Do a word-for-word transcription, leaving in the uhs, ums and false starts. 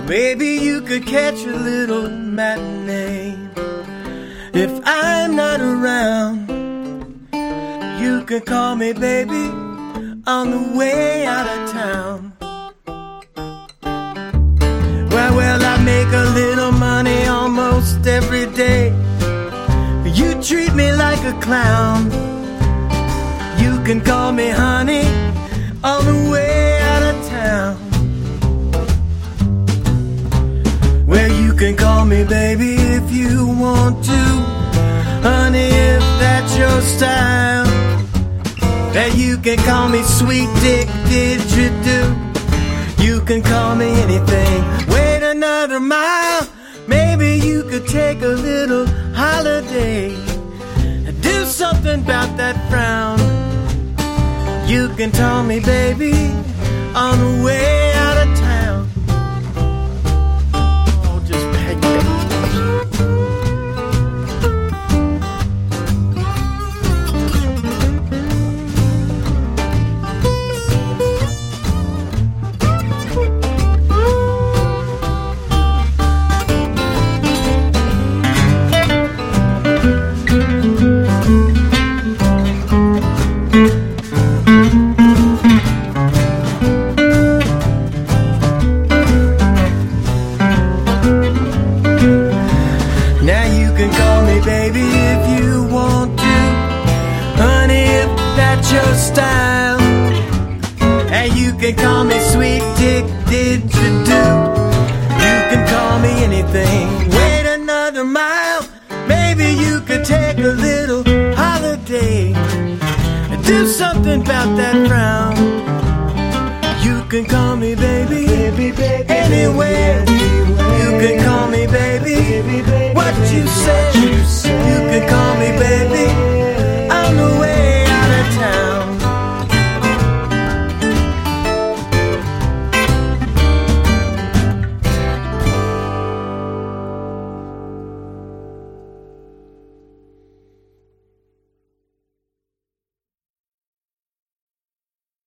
Maybe you could catch a little matinee. If I'm not around, you can call me, baby, on the way out of town. Well, well, I make a little money almost every day. You treat me like a clown. You can call me honey on the way out of town. Well, you can call me baby if you want to, honey, if that's your style. That you can call me sweet dick, did you do? You can call me anything. Wait another mile, maybe you could take a little holiday. Do something about that frown. You can call me baby on the way out of town. Oh, just peg it. Your style, and you can call me sweet dick, did you do? You can call me anything. Wait another mile, maybe you could take a little holiday and do something about that frown. You can call me baby, baby, baby anywhere. You can call me baby, what you say.